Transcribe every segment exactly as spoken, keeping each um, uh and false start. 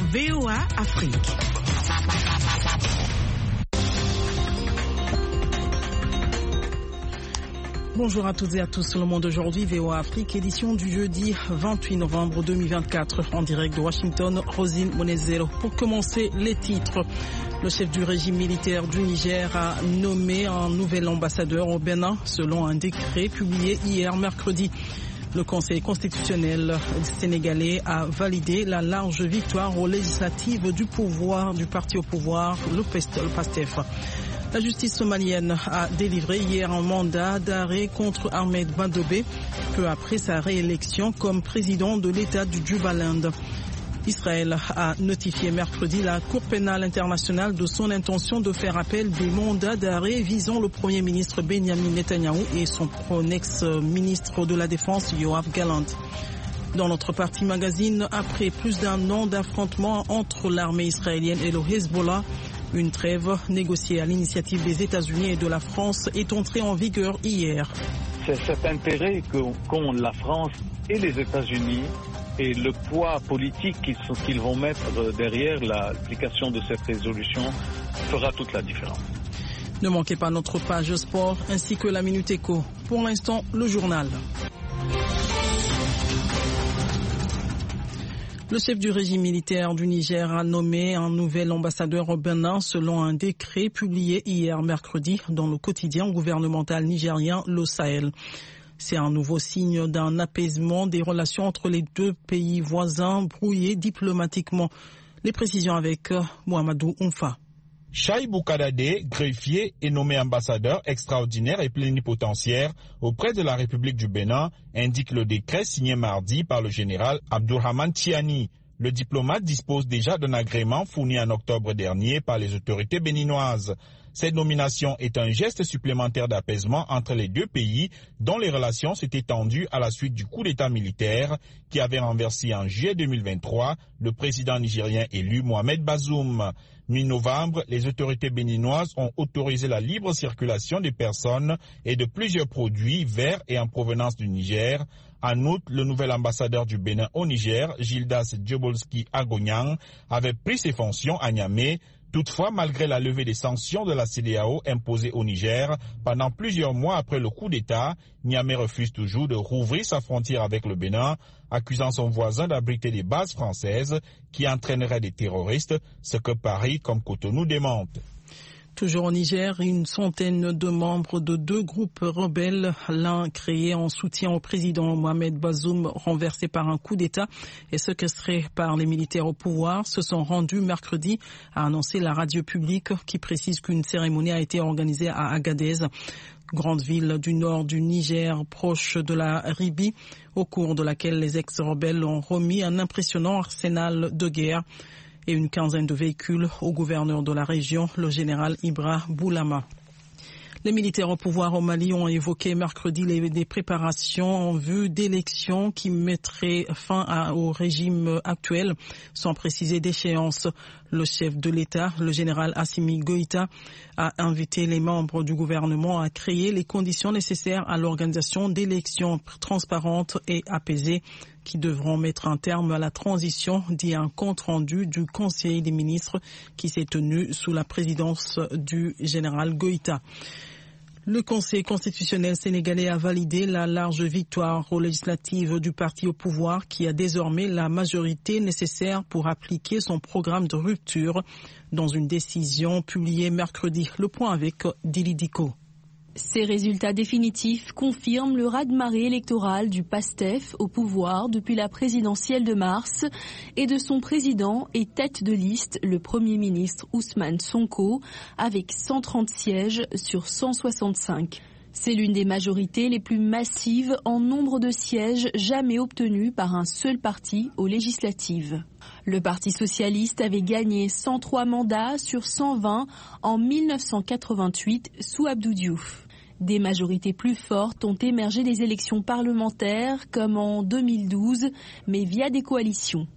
V O A Afrique. Bonjour à toutes et à tous. Le monde aujourd'hui, V O A Afrique, édition du jeudi vingt-huit novembre deux mille vingt-quatre, en direct de Washington, Rosine Monezero. Pour commencer, les titres. Le chef du régime militaire du Niger a nommé un nouvel ambassadeur au Bénin, selon un décret publié hier mercredi. Le Conseil constitutionnel sénégalais a validé la large victoire aux législatives du pouvoir, du parti au pouvoir, le PASTEF. La justice somalienne a délivré hier un mandat d'arrêt contre Ahmed Badobé, peu après sa réélection comme président de l'État du Jubaland. Israël a notifié mercredi la Cour pénale internationale de son intention de faire appel des mandats d'arrêt visant le Premier ministre Benjamin Netanyahou et son ex-ministre de la Défense Yoav Gallant. Dans notre partie magazine, après plus d'un an d'affrontement entre l'armée israélienne et le Hezbollah, une trêve négociée à l'initiative des États-Unis et de la France est entrée en vigueur hier. C'est cet intérêt qu'ont la France et les États-Unis et le poids politique qu'ils vont mettre derrière l'application de cette résolution fera toute la différence. Ne manquez pas notre page sport ainsi que la Minute Éco. Pour l'instant, le journal. Le chef du régime militaire du Niger a nommé un nouvel ambassadeur au Bénin selon un décret publié hier mercredi dans le quotidien gouvernemental nigérien Le Sahel. C'est un nouveau signe d'un apaisement des relations entre les deux pays voisins brouillés diplomatiquement. Les précisions avec Mohamedou Oumfa. Chaïbou Kadade, greffier, est nommé ambassadeur extraordinaire et plénipotentiaire auprès de la République du Bénin, indique le décret signé mardi par le général Abdourahmane Tiani. Le diplomate dispose déjà d'un agrément fourni en octobre dernier par les autorités béninoises. Cette nomination est un geste supplémentaire d'apaisement entre les deux pays dont les relations s'étaient tendues à la suite du coup d'état militaire qui avait renversé en juillet deux mille vingt-trois le président nigérien élu Mohamed Bazoum. Mi-novembre, les autorités béninoises ont autorisé la libre circulation des personnes et de plusieurs produits vers et en provenance du Niger. En outre, le nouvel ambassadeur du Bénin au Niger, Gildas Djobolski Agonyang, avait pris ses fonctions à Niamey. Toutefois, malgré la levée des sanctions de la C E D E A O imposées au Niger pendant plusieurs mois après le coup d'État, Niamey refuse toujours de rouvrir sa frontière avec le Bénin, accusant son voisin d'abriter des bases françaises qui entraîneraient des terroristes, ce que Paris comme Cotonou démente. Toujours au Niger, une centaine de membres de deux groupes rebelles, l'un créé en soutien au président Mohamed Bazoum, renversé par un coup d'État et séquestré par les militaires au pouvoir, se sont rendus mercredi, a annoncé la radio publique qui précise qu'une cérémonie a été organisée à Agadez, grande ville du nord du Niger, proche de la Libye, au cours de laquelle les ex-rebelles ont remis un impressionnant arsenal de guerre et une quinzaine de véhicules au gouverneur de la région, le général Ibra Boulama. Les militaires au pouvoir au Mali ont évoqué mercredi les, des préparations en vue d'élections qui mettraient fin à, au régime actuel, sans préciser d'échéance. Le chef de l'État, le général Assimi Goïta, a invité les membres du gouvernement à créer les conditions nécessaires à l'organisation d'élections transparentes et apaisées qui devront mettre un terme à la transition, dit un compte-rendu du Conseil des ministres qui s'est tenu sous la présidence du général Goïta. Le Conseil constitutionnel sénégalais a validé la large victoire aux législatives du parti au pouvoir qui a désormais la majorité nécessaire pour appliquer son programme de rupture dans une décision publiée mercredi. Le point avec Dili Diko. Ces résultats définitifs confirment le raz-de-marée électoral du PASTEF au pouvoir depuis la présidentielle de mars et de son président et tête de liste, le Premier ministre Ousmane Sonko, avec cent trente sièges sur cent soixante-cinq. C'est l'une des majorités les plus massives en nombre de sièges jamais obtenus par un seul parti aux législatives. Le Parti socialiste avait gagné cent trois mandats sur cent vingt en mille neuf cent quatre-vingt-huit sous Abdou Diouf. Des majorités plus fortes ont émergé des élections parlementaires comme en deux mille douze, mais via des coalitions.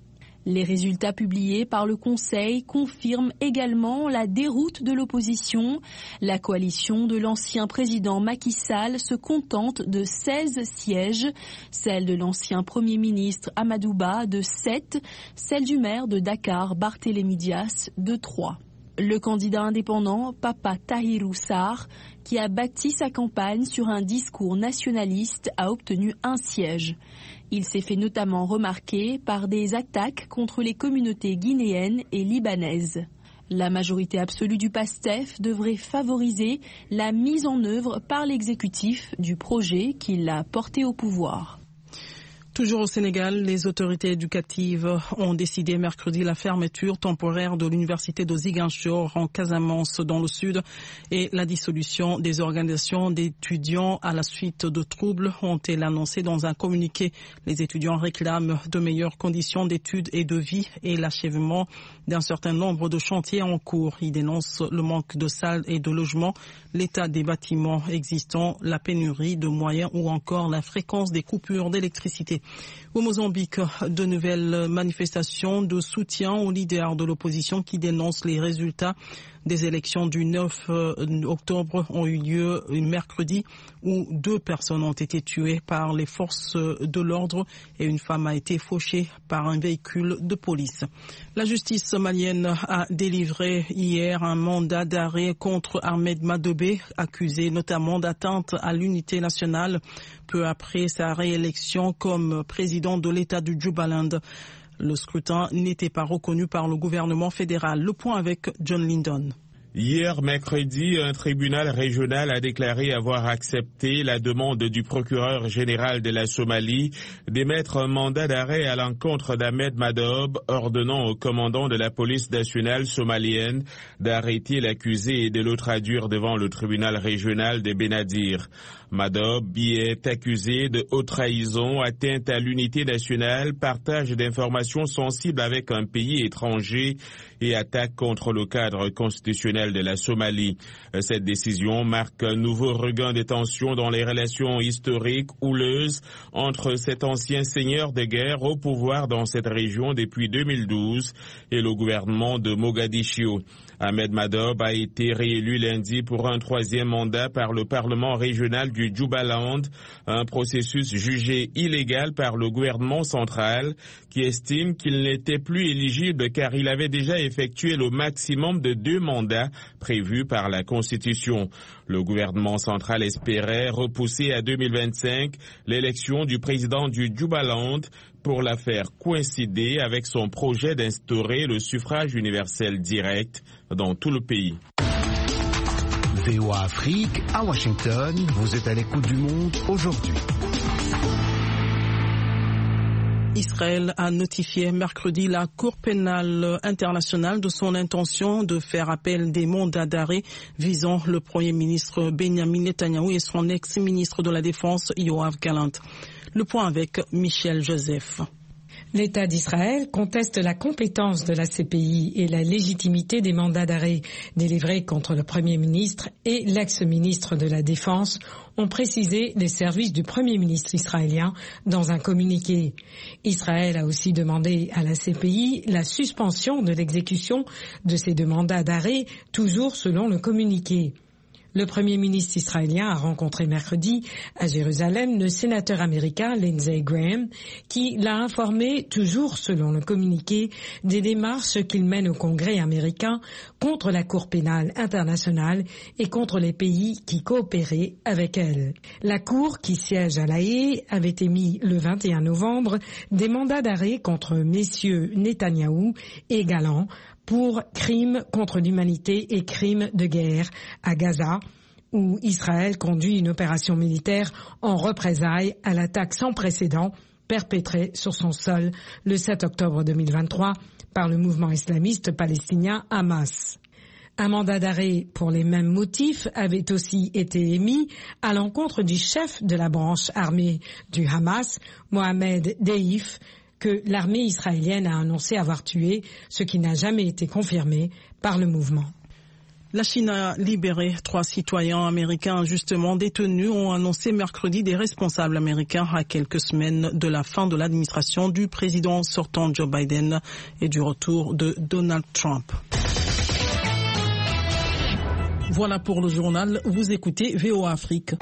Les résultats publiés par le Conseil confirment également la déroute de l'opposition. La coalition de l'ancien président Macky Sall se contente de seize sièges, celle de l'ancien Premier ministre Amadou Ba de sept, celle du maire de Dakar Barthélémy Dias de trois. Le candidat indépendant Papa Tahirou Sarr, qui a bâti sa campagne sur un discours nationaliste, a obtenu un siège. Il s'est fait notamment remarquer par des attaques contre les communautés guinéennes et libanaises. La majorité absolue du PASTEF devrait favoriser la mise en œuvre par l'exécutif du projet qui l'a porté au pouvoir. Toujours au Sénégal, les autorités éducatives ont décidé mercredi la fermeture temporaire de l'université de Ziguinchor en Casamance dans le sud et la dissolution des organisations d'étudiants à la suite de troubles ont été annoncés dans un communiqué. Les étudiants réclament de meilleures conditions d'études et de vie et l'achèvement d'un certain nombre de chantiers en cours. Ils dénoncent le manque de salles et de logements, l'état des bâtiments existants, la pénurie de moyens ou encore la fréquence des coupures d'électricité. Au Mozambique, de nouvelles manifestations de soutien aux leaders de l'opposition qui dénoncent les résultats des élections du neuf octobre ont eu lieu mercredi où deux personnes ont été tuées par les forces de l'ordre et une femme a été fauchée par un véhicule de police. La justice malienne a délivré hier un mandat d'arrêt contre Ahmed Madobé, accusé notamment d'atteinte à l'unité nationale peu après sa réélection comme président de l'État du Jubaland. Le scrutin n'était pas reconnu par le gouvernement fédéral. Le point avec John Lyndon. Hier, mercredi, un tribunal régional a déclaré avoir accepté la demande du procureur général de la Somalie d'émettre un mandat d'arrêt à l'encontre d'Ahmed Madobe, ordonnant au commandant de la police nationale somalienne d'arrêter l'accusé et de le traduire devant le tribunal régional de Benadir. Madobe y est accusé de haute trahison, atteinte à l'unité nationale, partage d'informations sensibles avec un pays étranger et attaque contre le cadre constitutionnel de la Somalie. Cette décision marque un nouveau regain de tension dans les relations historiques houleuses entre cet ancien seigneur de guerre au pouvoir dans cette région depuis deux mille douze et le gouvernement de Mogadiscio. Ahmed Madobe a été réélu lundi pour un troisième mandat par le Parlement régional du Jubaland, un processus jugé illégal par le gouvernement central qui estime qu'il n'était plus éligible car il avait déjà effectué le maximum de deux mandats prévus par la Constitution. Le gouvernement central espérait repousser à deux mille vingt-cinq l'élection du président du Jubaland pour la faire coïncider avec son projet d'instaurer le suffrage universel direct dans tout le pays. V O A Afrique, à Washington, vous êtes à l'écoute du monde aujourd'hui. Israël a notifié mercredi la Cour pénale internationale de son intention de faire appel des mandats d'arrêt visant le Premier ministre Benjamin Netanyahou et son ex-ministre de la Défense Yoav Gallant. Le point avec Michel Joseph. L'État d'Israël conteste la compétence de la C P I et la légitimité des mandats d'arrêt délivrés contre le Premier ministre et l'ex-ministre de la Défense, ont précisé les services du Premier ministre israélien dans un communiqué. Israël a aussi demandé à la C P I la suspension de l'exécution de ces deux mandats d'arrêt, toujours selon le communiqué. Le Premier ministre israélien a rencontré mercredi à Jérusalem le sénateur américain Lindsey Graham qui l'a informé, toujours selon le communiqué, des démarches qu'il mène au Congrès américain contre la Cour pénale internationale et contre les pays qui coopéraient avec elle. La Cour, qui siège à La Haye, avait émis le vingt et un novembre des mandats d'arrêt contre messieurs Netanyahou et Gallant pour crimes contre l'humanité et crimes de guerre à Gaza, où Israël conduit une opération militaire en représailles à l'attaque sans précédent perpétrée sur son sol le sept octobre deux mille vingt-trois par le mouvement islamiste palestinien Hamas. Un mandat d'arrêt pour les mêmes motifs avait aussi été émis à l'encontre du chef de la branche armée du Hamas, Mohamed Deif, que l'armée israélienne a annoncé avoir tué, ce qui n'a jamais été confirmé par le mouvement. La Chine a libéré trois citoyens américains injustement détenus, ont annoncé mercredi des responsables américains à quelques semaines de la fin de l'administration du président sortant Joe Biden et du retour de Donald Trump. Voilà pour le journal. Vous écoutez V O A Afrique.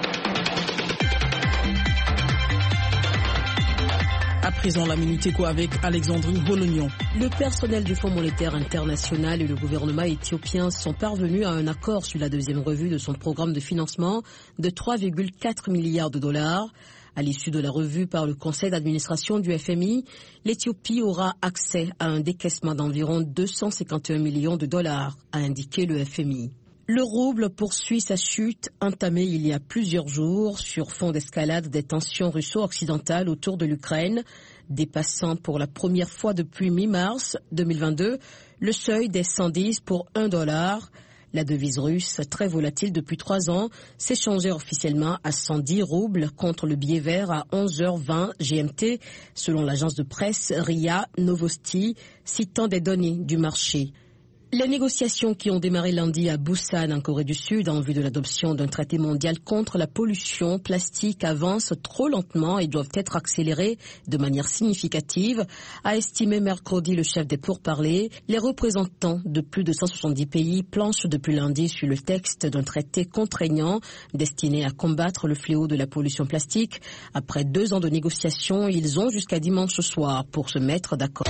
À présent, la Minute Éco avec Alexandrine Bolognon. Le personnel du Fonds monétaire international et le gouvernement éthiopien sont parvenus à un accord sur la deuxième revue de son programme de financement de trois virgule quatre milliards de dollars. À l'issue de la revue par le conseil d'administration du F M I, l'Éthiopie aura accès à un décaissement d'environ deux cent cinquante et un millions de dollars, a indiqué le F M I. Le rouble poursuit sa chute entamée il y a plusieurs jours sur fond d'escalade des tensions russo-occidentales autour de l'Ukraine, dépassant pour la première fois depuis mi-mars deux mille vingt-deux le seuil des cent dix pour un dollar. La devise russe, très volatile depuis trois ans, s'échangeait officiellement à cent dix roubles contre le billet vert à onze heures vingt G M T, selon l'agence de presse R I A Novosti, citant des données du marché. Les négociations qui ont démarré lundi à Busan, en Corée du Sud, en vue de l'adoption d'un traité mondial contre la pollution plastique avancent trop lentement et doivent être accélérées de manière significative, a estimé mercredi le chef des pourparlers. Les représentants de plus de cent soixante-dix pays planchent depuis lundi sur le texte d'un traité contraignant destiné à combattre le fléau de la pollution plastique. Après deux ans de négociations, ils ont jusqu'à dimanche soir pour se mettre d'accord.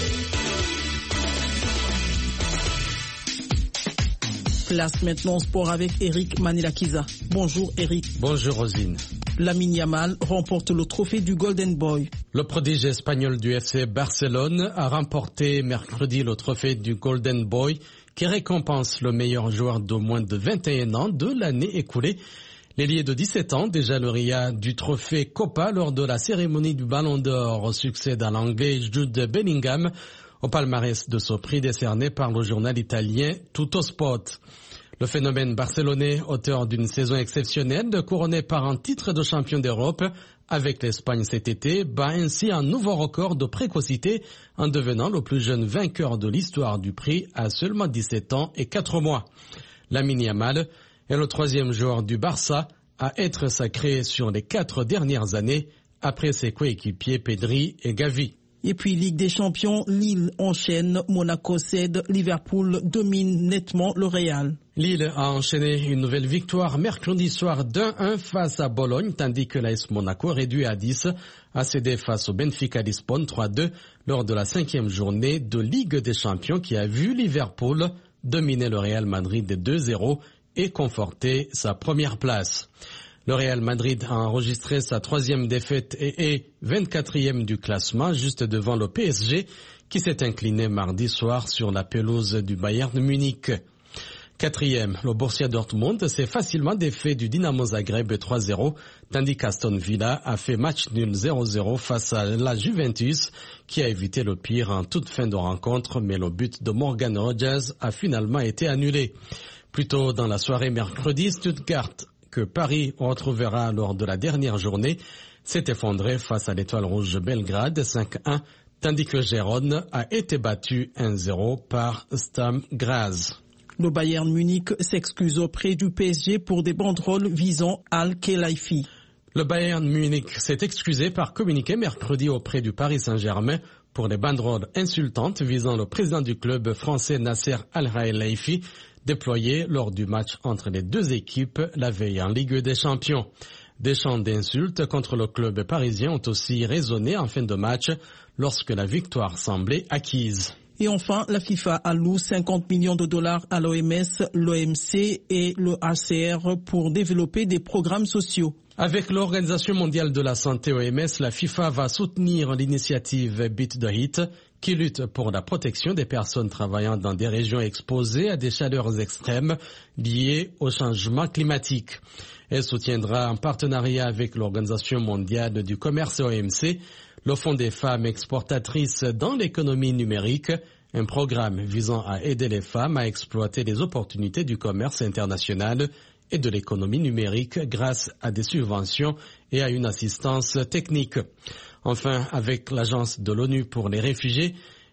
Place maintenant au sport avec Eric Manilakiza. Bonjour Eric. Bonjour Rosine. Lamine Yamal remporte le trophée du Golden Boy. Le prodige espagnol du F C Barcelone a remporté mercredi le trophée du Golden Boy qui récompense le meilleur joueur de moins de vingt et un ans de l'année écoulée. L'ailier de dix-sept ans, déjà lauréat du trophée Copa lors de la cérémonie du Ballon d'Or, succède à l'anglais Jude Bellingham au palmarès de ce prix décerné par le journal italien Tuttosport. Le phénomène barcelonais, auteur d'une saison exceptionnelle, couronné par un titre de champion d'Europe avec l'Espagne cet été, bat ainsi un nouveau record de précocité en devenant le plus jeune vainqueur de l'histoire du prix à seulement dix-sept ans et quatre mois. Lamine Yamal est le troisième joueur du Barça à être sacré sur les quatre dernières années après ses coéquipiers Pedri et Gavi. Et puis Ligue des Champions, Lille enchaîne, Monaco cède, Liverpool domine nettement le Real. Lille a enchaîné une nouvelle victoire mercredi soir d'un un face à Bologne, tandis que l'A S Monaco, réduit à dix, a cédé face au Benfica Lisbonne trois deux lors de la cinquième journée de Ligue des Champions qui a vu Liverpool dominer le Real Madrid de deux zéro et conforter sa première place. Le Real Madrid a enregistré sa troisième défaite et est vingt-quatrième du classement, juste devant le P S G, qui s'est incliné mardi soir sur la pelouse du Bayern de Munich. Quatrième, le Borussia Dortmund s'est facilement défait du Dynamo Zagreb trois zéro, tandis qu'Aston Villa a fait match nul zéro zéro face à la Juventus, qui a évité le pire en toute fin de rencontre, mais le but de Morgan Rogers a finalement été annulé. Plus tôt dans la soirée mercredi, Stuttgart, que Paris retrouvera lors de la dernière journée, s'est effondré face à l'Étoile Rouge Belgrade cinq un, tandis que Gérone a été battu un zéro par Sturm Graz. Le Bayern Munich s'excuse auprès du P S G pour des banderoles visant Al-Khelaifi. Le Bayern Munich s'est excusé par communiqué mercredi auprès du Paris Saint-Germain pour des banderoles insultantes visant le président du club français Nasser Al-Khelaifi, déployé lors du match entre les deux équipes la veille en Ligue des Champions. Des chants d'insultes contre le club parisien ont aussi résonné en fin de match lorsque la victoire semblait acquise. Et enfin, la FIFA alloue cinquante millions de dollars à l'O M S, l'O M C et le H C R pour développer des programmes sociaux. Avec l'Organisation mondiale de la santé O M S, la FIFA va soutenir l'initiative Beat the Heat qui lutte pour la protection des personnes travaillant dans des régions exposées à des chaleurs extrêmes liées au changement climatique. Elle soutiendra en partenariat avec l'Organisation mondiale du commerce O M C, le Fonds des femmes exportatrices dans l'économie numérique, un programme visant à aider les femmes à exploiter les opportunités du commerce international et de l'économie numérique grâce à des subventions et à une assistance technique. Enfin, avec l'Agence de l'ONU pour les réfugiés,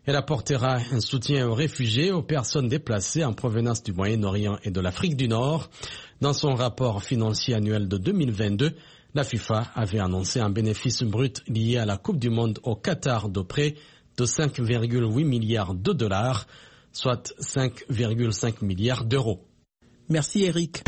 Elle apportera un soutien aux réfugiés et aux personnes déplacées en provenance du Moyen-Orient et de l'Afrique du Nord. Dans son rapport financier annuel de deux mille vingt-deux, la FIFA avait annoncé un bénéfice brut lié à la Coupe du Monde au Qatar de près de cinq virgule huit milliards de dollars, soit cinq virgule cinq milliards d'euros. Merci Eric.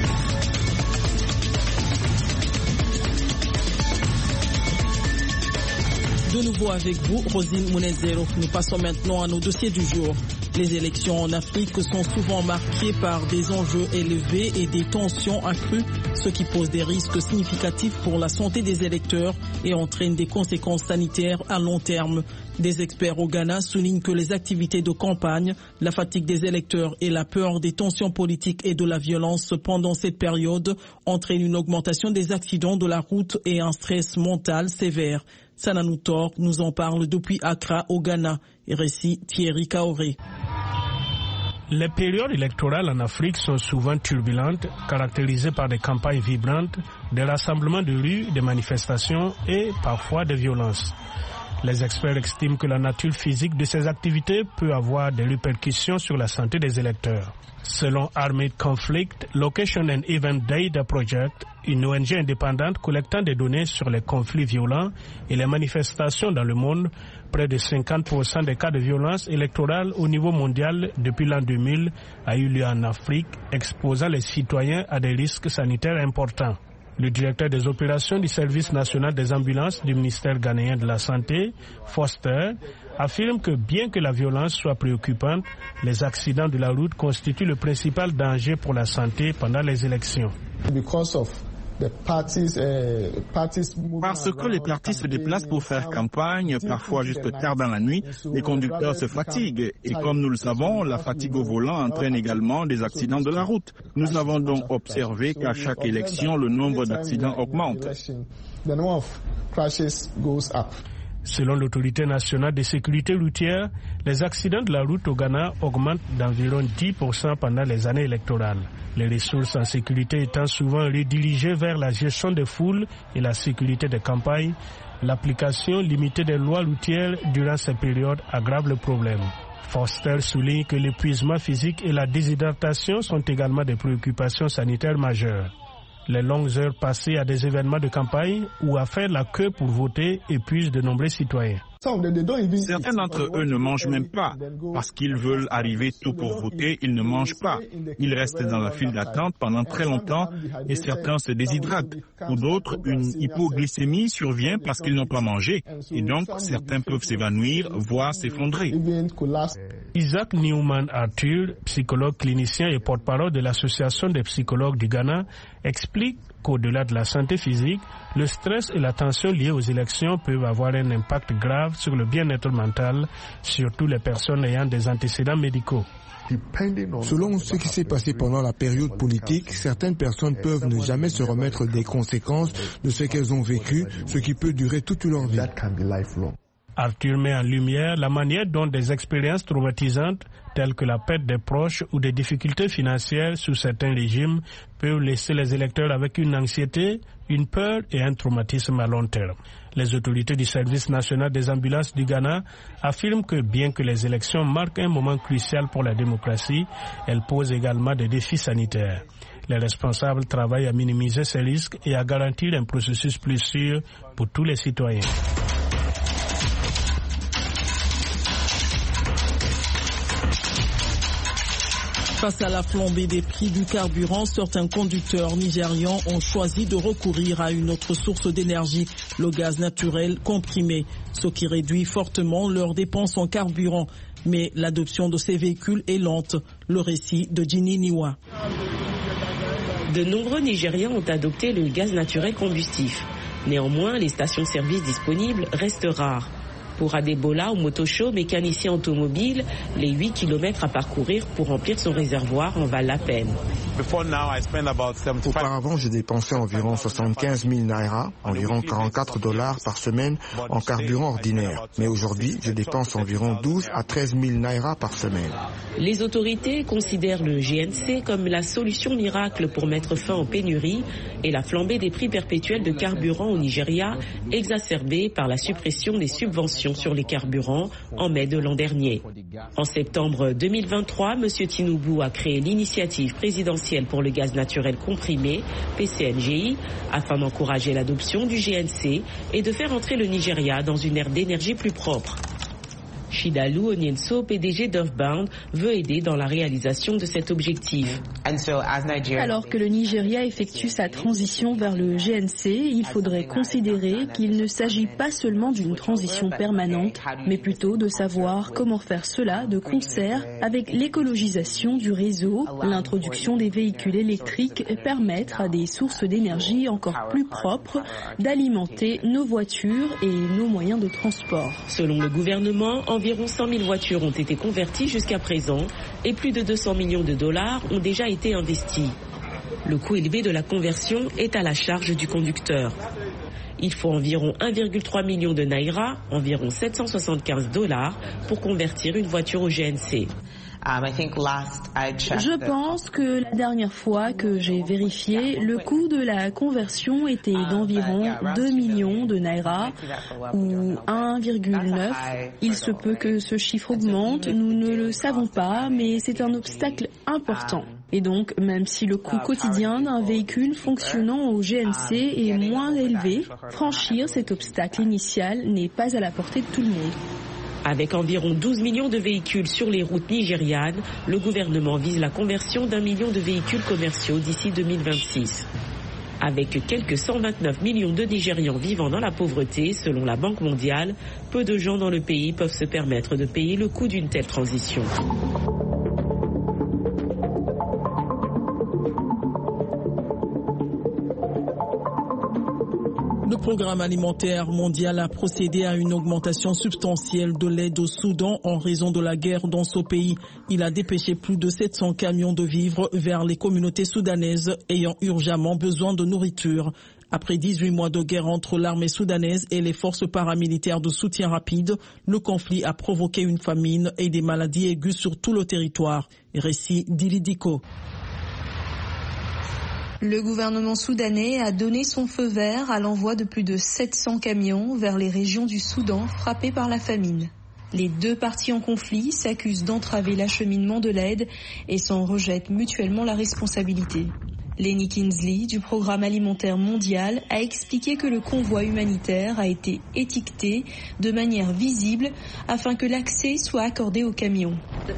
De nouveau avec vous, Rosine Mounezero. Nous passons maintenant à nos dossiers du jour. Les élections en Afrique sont souvent marquées par des enjeux élevés et des tensions accrues, ce qui pose des risques significatifs pour la santé des électeurs et entraîne des conséquences sanitaires à long terme. Des experts au Ghana soulignent que les activités de campagne, la fatigue des électeurs et la peur des tensions politiques et de la violence pendant cette période entraînent une augmentation des accidents de la route et un stress mental sévère. Sananu Tor nous en parle depuis Accra au Ghana. Et récit Thierry Kaoré. Les périodes électorales en Afrique sont souvent turbulentes, caractérisées par des campagnes vibrantes, des rassemblements de rue, des manifestations et parfois des violences. Les experts estiment que la nature physique de ces activités peut avoir des répercussions sur la santé des électeurs. Selon Armed Conflict Location and Event Data Project, une O N G indépendante collectant des données sur les conflits violents et les manifestations dans le monde, près de cinquante pour cent des cas de violence électorale au niveau mondial depuis l'an deux mille a eu lieu en Afrique, exposant les citoyens à des risques sanitaires importants. Le directeur des opérations du Service national des ambulances du ministère ghanéen de la Santé, Foster, affirme que bien que la violence soit préoccupante, les accidents de la route constituent le principal danger pour la santé pendant les élections. Parce que les partis se déplacent pour faire campagne, parfois jusque tard dans la nuit, les conducteurs se fatiguent. Et comme nous le savons, la fatigue au volant entraîne également des accidents de la route. Nous avons donc observé qu'à chaque élection, le nombre d'accidents augmente. Selon l'autorité nationale de sécurité routière, les accidents de la route au Ghana augmentent d'environ dix pour cent pendant les années électorales. Les ressources en sécurité étant souvent redirigées vers la gestion des foules et la sécurité des campagnes, l'application limitée des lois routières durant ces périodes aggrave le problème. Foster souligne que l'épuisement physique et la déshydratation sont également des préoccupations sanitaires majeures. Les longues heures passées à des événements de campagne ou à faire la queue pour voter épuisent de nombreux citoyens. Certains d'entre eux ne mangent même pas. Parce qu'ils veulent arriver tôt pour voter, ils ne mangent pas. Ils restent dans la file d'attente pendant très longtemps et certains se déshydratent. Pour d'autres, une hypoglycémie survient parce qu'ils n'ont pas mangé. Et donc, certains peuvent s'évanouir, voire s'effondrer. Isaac Newman Arthur, psychologue clinicien et porte-parole de l'Association des psychologues du Ghana, explique qu'au-delà de la santé physique, le stress et la tension liés aux élections peuvent avoir un impact grave sur le bien-être mental, surtout les personnes ayant des antécédents médicaux. Selon ce qui s'est passé pendant la période politique, certaines personnes peuvent ne jamais se remettre des conséquences de ce qu'elles ont vécu, ce qui peut durer toute leur vie. Arthur met en lumière la manière dont des expériences traumatisantes, telles que la perte des proches ou des difficultés financières sous certains régimes, peuvent laisser les électeurs avec une anxiété, une peur et un traumatisme à long terme. Les autorités du Service national des ambulances du Ghana affirment que bien que les élections marquent un moment crucial pour la démocratie, elles posent également des défis sanitaires. Les responsables travaillent à minimiser ces risques et à garantir un processus plus sûr pour tous les citoyens. Face à la flambée des prix du carburant, certains conducteurs nigérians ont choisi de recourir à une autre source d'énergie, le gaz naturel comprimé, ce qui réduit fortement leurs dépenses en carburant. Mais l'adoption de ces véhicules est lente. Le récit de Ginny Niwa. De nombreux Nigérians ont adopté le gaz naturel combustif. Néanmoins, les stations-service disponibles restent rares. Pour Adebola ou Motosho, mécanicien automobile, les huit kilomètres à parcourir pour remplir son réservoir en valent la peine. Auparavant, je dépensais environ soixante-quinze mille naira, environ quarante-quatre dollars par semaine en carburant ordinaire. Mais aujourd'hui, je dépense environ douze à treize mille naira par semaine. Les autorités considèrent le G N C comme la solution miracle pour mettre fin aux pénuries et la flambée des prix perpétuels de carburant au Nigeria, exacerbée par la suppression des subventions sanctions sur les carburants en mai de l'an dernier. En septembre deux mille vingt-trois, M. Tinubu a créé l'initiative présidentielle pour le gaz naturel comprimé, P C N G I, afin d'encourager l'adoption du G N C et de faire entrer le Nigeria dans une ère d'énergie plus propre. Chidalu Onienso, P D G d'Earthbound, veut aider dans la réalisation de cet objectif. Alors que le Nigeria effectue sa transition vers le G N C, il faudrait considérer qu'il ne s'agit pas seulement d'une transition permanente, mais plutôt de savoir comment faire cela de concert avec l'écologisation du réseau, l'introduction des véhicules électriques et permettre à des sources d'énergie encore plus propres d'alimenter nos voitures et nos moyens de transport. Selon le gouvernement, environ cent mille voitures ont été converties jusqu'à présent et plus de deux cents millions de dollars ont déjà été investis. Le coût élevé de la conversion est à la charge du conducteur. Il faut environ un virgule trois million de naira, environ sept cent soixante-quinze dollars, pour convertir une voiture au G N C. Je pense que la dernière fois que j'ai vérifié, le coût de la conversion était d'environ deux millions de naira ou un virgule neuf. Il se peut que ce chiffre augmente, nous ne le savons pas, mais c'est un obstacle important. Et donc, même si le coût quotidien d'un véhicule fonctionnant au G N C est moins élevé, franchir cet obstacle initial n'est pas à la portée de tout le monde. Avec environ douze millions de véhicules sur les routes nigérianes, le gouvernement vise la conversion d'un million de véhicules commerciaux d'ici deux mille vingt-six. Avec quelques cent vingt-neuf millions de Nigérians vivant dans la pauvreté, selon la Banque mondiale, peu de gens dans le pays peuvent se permettre de payer le coût d'une telle transition. Le programme alimentaire mondial a procédé à une augmentation substantielle de l'aide au Soudan en raison de la guerre dans ce pays. Il a dépêché plus de sept cents camions de vivres vers les communautés soudanaises ayant urgemment besoin de nourriture. Après dix-huit mois de guerre entre l'armée soudanaise et les forces paramilitaires de soutien rapide, le conflit a provoqué une famine et des maladies aiguës sur tout le territoire. Récit d'Ilidiko. Le gouvernement soudanais a donné son feu vert à l'envoi de plus de sept cents camions vers les régions du Soudan frappées par la famine. Les deux parties en conflit s'accusent d'entraver l'acheminement de l'aide et s'en rejettent mutuellement la responsabilité. Lenny Kinsley, du Programme alimentaire mondial, a expliqué que le convoi humanitaire a été étiqueté de manière visible afin que l'accès soit accordé aux camions.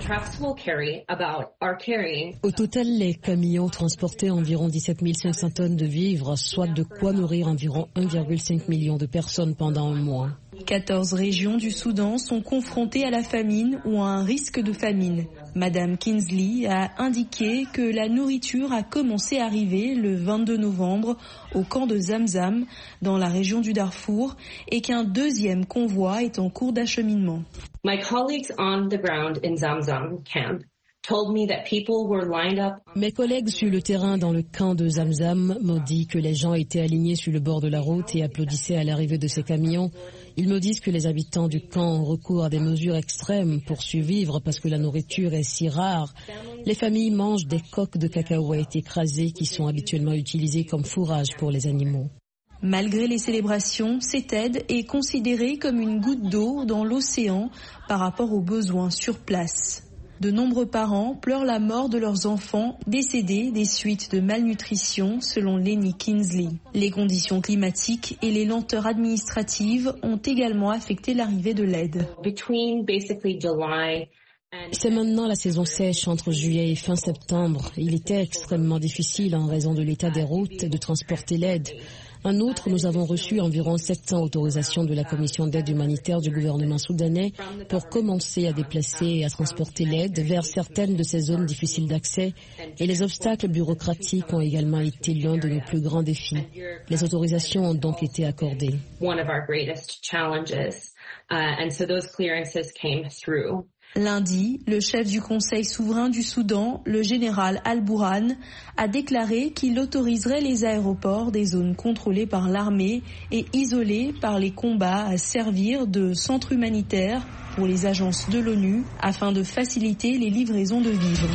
Au total, les camions transportaient environ dix-sept mille cinq cents tonnes de vivres, soit de quoi nourrir environ un virgule cinq million de personnes pendant un mois. quatorze régions du Soudan sont confrontées à la famine ou à un risque de famine. Madame Kinsley a indiqué que la nourriture a commencé à arriver le vingt-deux novembre au camp de Zamzam, dans la région du Darfour, et qu'un deuxième convoi est en cours d'acheminement. My colleagues on the ground in Zamzam camp told me that people were lined up. Mes collègues sur le terrain dans le camp de Zamzam m'ont dit que les gens étaient alignés sur le bord de la route et applaudissaient à l'arrivée de ces camions. Ils me disent que les habitants du camp ont recours à des mesures extrêmes pour survivre parce que la nourriture est si rare. Les familles mangent des coques de cacahuètes écrasées qui sont habituellement utilisées comme fourrage pour les animaux. Malgré les célébrations, cette aide est considérée comme une goutte d'eau dans l'océan par rapport aux besoins sur place. De nombreux parents pleurent la mort de leurs enfants décédés des suites de malnutrition, selon Lenny Kinsley. Les conditions climatiques et les lenteurs administratives ont également affecté l'arrivée de l'aide. C'est maintenant la saison sèche entre juillet et fin septembre. Il était extrêmement difficile en raison de l'état des routes de transporter l'aide. En outre, nous avons reçu environ sept cents autorisations de la Commission d'aide humanitaire du gouvernement soudanais pour commencer à déplacer et à transporter l'aide vers certaines de ces zones difficiles d'accès. Et les obstacles bureaucratiques ont également été l'un de nos plus grands défis. Les autorisations ont donc été accordées. Lundi, le chef du Conseil souverain du Soudan, le général Al-Bourhan, a déclaré qu'il autoriserait les aéroports des zones contrôlées par l'armée et isolées par les combats à servir de centre humanitaire pour les agences de l'ONU afin de faciliter les livraisons de vivres.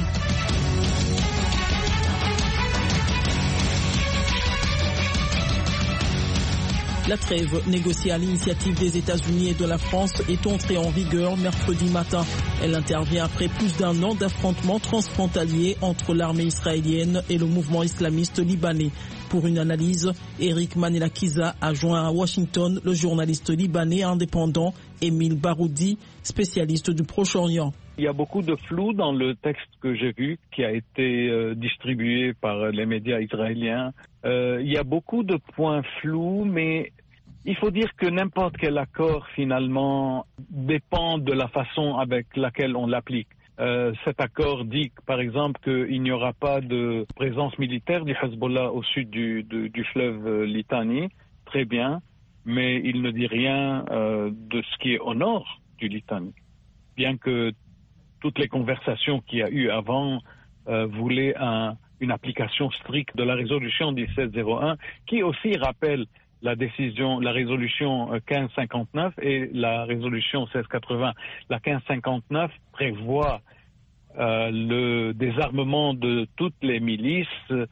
La trêve négociée à l'initiative des États-Unis et de la France est entrée en vigueur mercredi matin. Elle intervient après plus d'un an d'affrontements transfrontaliers entre l'armée israélienne et le mouvement islamiste libanais. Pour une analyse, Eric Manelakiza a joint à Washington le journaliste libanais indépendant Émile Baroudi, spécialiste du Proche-Orient. Il y a beaucoup de flou dans le texte que j'ai vu, qui a été euh, distribué par les médias israéliens. Euh, il y a beaucoup de points flous, mais il faut dire que n'importe quel accord, finalement, dépend de la façon avec laquelle on l'applique. Euh, cet accord dit, par exemple, qu'il n'y aura pas de présence militaire du Hezbollah au sud du, du, du fleuve Litani. Très bien, mais il ne dit rien euh, de ce qui est au nord du Litani. Bien que toutes les conversations qu'il y a eu avant euh, voulaient un, une application stricte de la résolution dix-sept zéro un, qui aussi rappelle la décision, la résolution quinze cinquante-neuf et la résolution seize quatre-vingts. La quinze cinquante-neuf prévoit euh, le désarmement de toutes les milices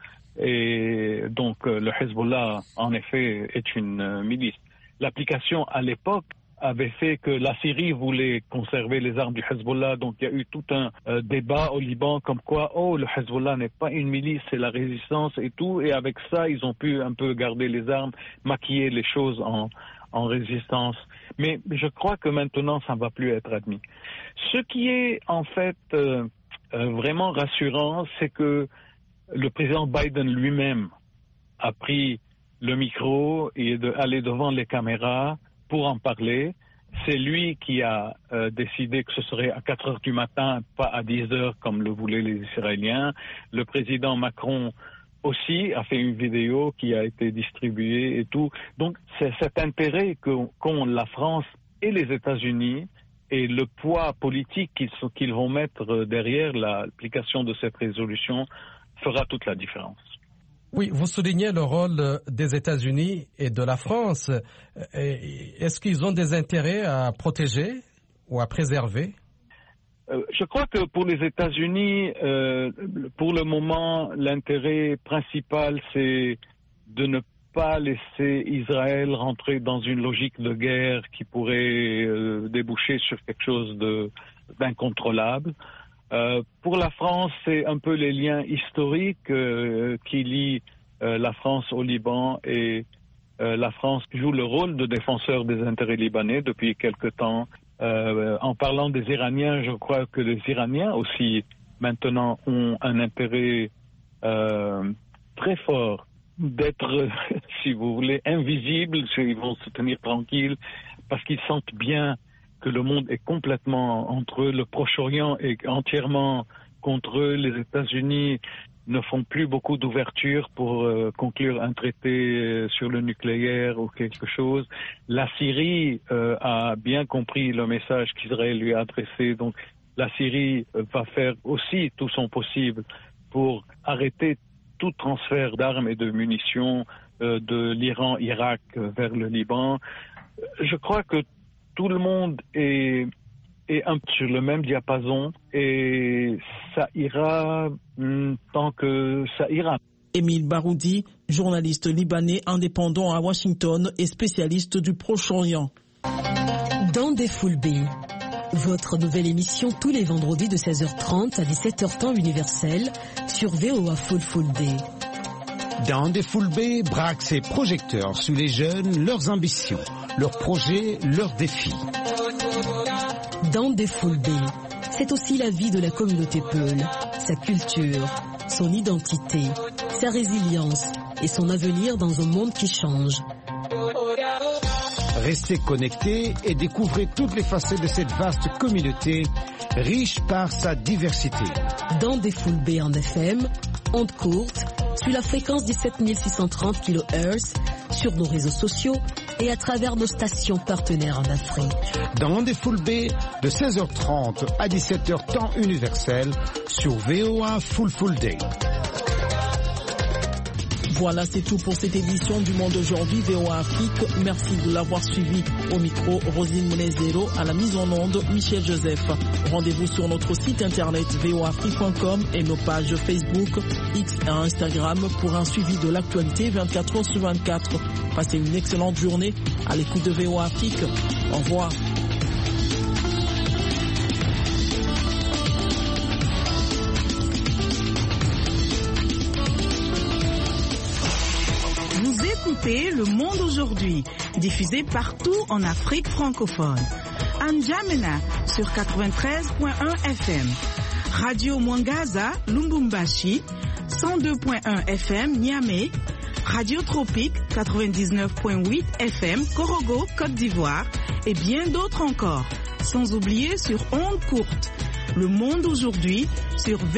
et donc euh, le Hezbollah, en effet, est une euh, milice. L'application à l'époque avait fait que la Syrie voulait conserver les armes du Hezbollah, donc il y a eu tout un euh, débat au Liban comme quoi, oh, le Hezbollah n'est pas une milice, c'est la résistance et tout, et avec ça, ils ont pu un peu garder les armes, maquiller les choses en, en résistance. Mais je crois que maintenant, ça ne va plus être admis. Ce qui est en fait euh, euh, vraiment rassurant, c'est que le président Biden lui-même a pris le micro et est allé devant les caméras pour en parler. C'est lui qui a euh, décidé que ce serait à quatre heures du matin, pas à dix heures comme le voulaient les Israéliens. Le président Macron aussi a fait une vidéo qui a été distribuée et tout. Donc c'est cet intérêt qu'ont qu'ont la France et les États-Unis et le poids politique qu'ils, qu'ils vont mettre derrière l'application de cette résolution fera toute la différence. Oui, vous soulignez le rôle des États-Unis et de la France. Est-ce qu'ils ont des intérêts à protéger ou à préserver? euh, Je crois que pour les États-Unis, euh, pour le moment, l'intérêt principal, c'est de ne pas laisser Israël rentrer dans une logique de guerre qui pourrait euh, déboucher sur quelque chose de, d'incontrôlable. Euh, pour la France, c'est un peu les liens historiques euh, qui lient euh, la France au Liban et euh, la France joue le rôle de défenseur des intérêts libanais depuis quelque temps. Euh, en parlant des Iraniens, je crois que les Iraniens aussi maintenant ont un intérêt euh, très fort d'être, si vous voulez, invisibles. Ils vont se tenir tranquilles parce qu'ils sentent bien que le monde est complètement entre eux, le Proche-Orient est entièrement contre eux, les États-Unis ne font plus beaucoup d'ouverture pour euh, conclure un traité euh, sur le nucléaire ou quelque chose. La Syrie euh, a bien compris le message qu'Israël lui a adressé, donc la Syrie euh, va faire aussi tout son possible pour arrêter tout transfert d'armes et de munitions euh, de l'Iran-Irak euh, vers le Liban. Je crois que tout le monde est, est un peu sur le même diapason et ça ira mm, tant que ça ira. Émile Baroudi, journaliste libanais indépendant à Washington et spécialiste du Proche-Orient. Dans des Full B, votre nouvelle émission tous les vendredis de seize heures trente à dix-sept heures temps universel sur V O A Full Full Day. Dans des Full B braque ses projecteurs sous les jeunes, leurs ambitions, leurs projets, leurs défis. Dans des Full B, c'est aussi la vie de la communauté Peul, sa culture, son identité, sa résilience et son avenir dans un monde qui change. Restez connectés et découvrez toutes les facettes de cette vaste communauté, riche par sa diversité. Dans des Full B en F M, ondes courtes, sur la fréquence dix-sept mille six cent trente kilohertz, sur nos réseaux sociaux et à travers nos stations partenaires en Afrique. Dans des Full B, de seize heures trente à dix-sept heures temps universel, sur V O A Full Full Day. Voilà, c'est tout pour cette édition du Monde aujourd'hui V O A Afrique. Merci de l'avoir suivi. Au micro, Rosine Monezero, à la mise en onde, Michel Joseph. Rendez-vous sur notre site internet v o afrique point com et nos pages Facebook, X et Instagram pour un suivi de l'actualité vingt-quatre heures sur vingt-quatre. Passez une excellente journée à l'écoute de V O A Afrique. Au revoir. Écoutez Le Monde aujourd'hui, diffusé partout en Afrique francophone. À N'Djamena sur quatre-vingt-treize point un F M. Radio Mwangaza, Lubumbashi, cent deux point un F M, Niamey. Radio Tropique, quatre-vingt-dix-neuf point huit F M, Korogo, Côte d'Ivoire. Et bien d'autres encore. Sans oublier sur ondes courtes. Le Monde aujourd'hui sur